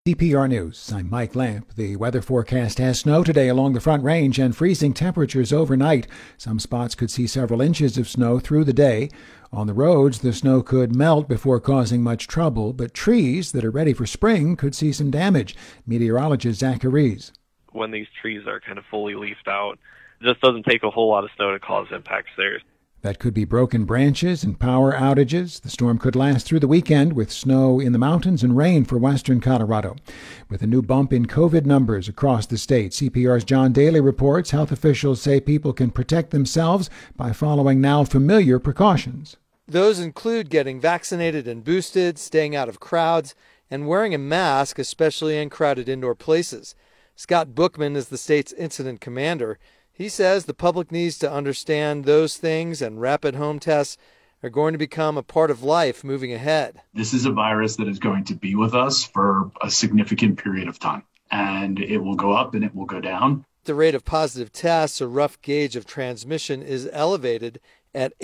CPR News. I'm Mike Lamp. The weather forecast has snow today along the Front Range and freezing temperatures overnight. Some spots could see several inches of snow through the day. On the roads, the snow could melt before causing much trouble, but trees that are ready for spring could see some damage. Meteorologist Zach Rees. When these trees are kind of fully leafed out, it just doesn't take a whole lot of snow to cause impacts there. That could be broken branches and power outages. The storm could last through the weekend with snow in the mountains and rain for western Colorado. With a new bump in COVID numbers across the state, CPR's John Daly reports health officials say people can protect themselves by following now familiar precautions. Those include getting vaccinated and boosted, staying out of crowds, and wearing a mask, especially in crowded indoor places. Scott Bookman is the state's incident commander. He says the public needs to understand those things, and rapid home tests are going to become a part of life moving ahead. This is a virus that is going to be with us for a significant period of time, and it will go up and it will go down. The rate of positive tests, a rough gauge of transmission, is elevated at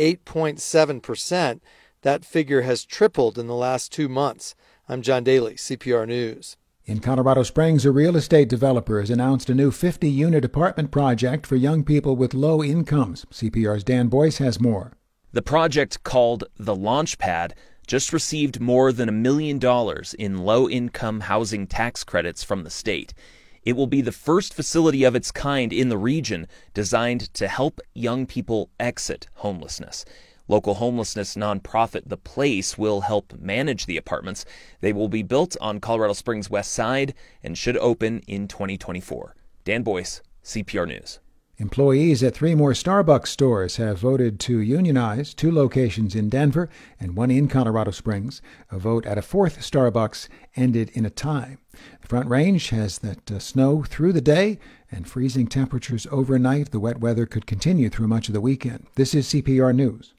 8.7%. That figure has tripled in the last 2 months. I'm John Daly, CPR News. In Colorado Springs, a real estate developer has announced a new 50-unit apartment project for young people with low incomes. CPR's Dan Boyce has more. The project, called The Launchpad, just received more than $1 million in low-income housing tax credits from the state. It will be the first facility of its kind in the region designed to help young people exit homelessness. Local homelessness nonprofit The Place will help manage the apartments. They will be built on Colorado Springs' west side and should open in 2024. Dan Boyce, CPR News. Employees at 3 more Starbucks stores have voted to unionize 2 locations in Denver and 1 in Colorado Springs. A vote at a 4th Starbucks ended in a tie. The Front Range has that snow through the day and freezing temperatures overnight. The wet weather could continue through much of the weekend. This is CPR News.